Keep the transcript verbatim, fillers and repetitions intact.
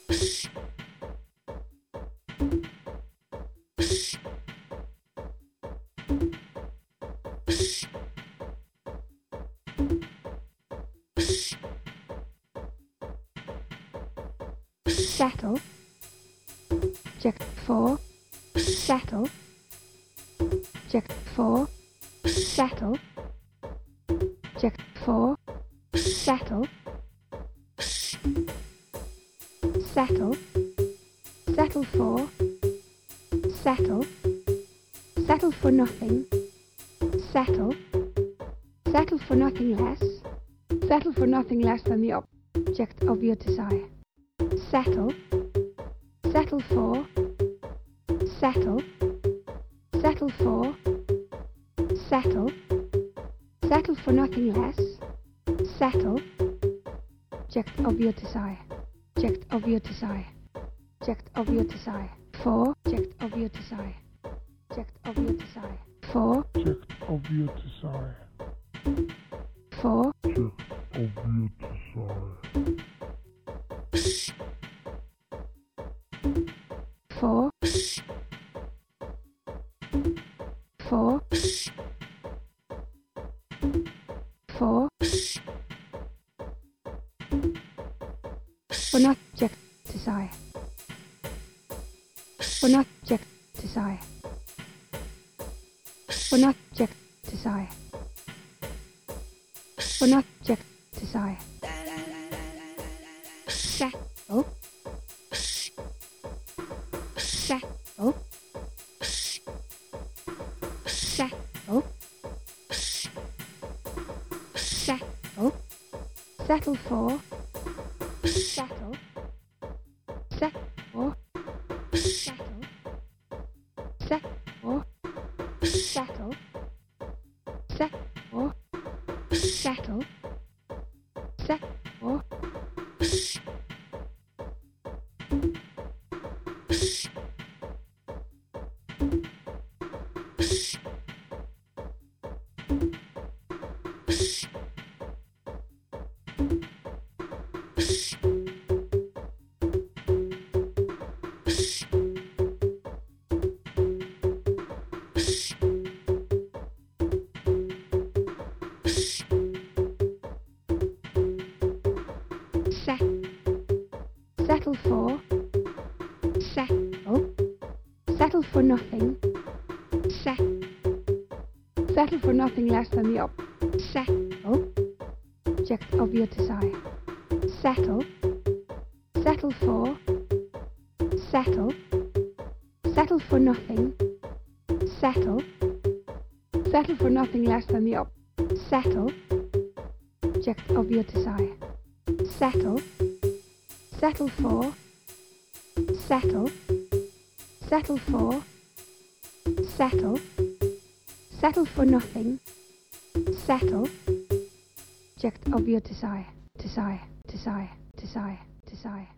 Settle. Check four. Settle. Check four. Settle. Check four. Settle. Settle. Settle for. Settle. Settle for nothing. Settle. Settle for nothing less. Settle for nothing less than the object of your desire. Settle. Settle for. Settle. Settle for. Settle. Settle for nothing less. Settle. Object of your desire. Object of your desire. Object of your desire. For. Object of your desire. Object of your desire. For. Object of your desire. For. Object of your desire. For. For. For. For not object desire. For not object desire. For not object desire. For not object desire. Settle. Settle. Settle. Settle. Settle for. Settle. Settle for. Settle. Settle for. Settle. Settle for. Settle. Settle for. Settle for. Settle. Settle for nothing. Settle. Settle for nothing less than the ob. Settle. Object of your desire. Settle. Settle for. Settle. Settle for nothing. Settle. Settle for nothing less than the ob. Settle. Object of your desire. Settle. Settle for. Settle. Settle for. Settle. Settle for nothing. Settle. Object of your desire. Desire. Desire. Desire. Desire.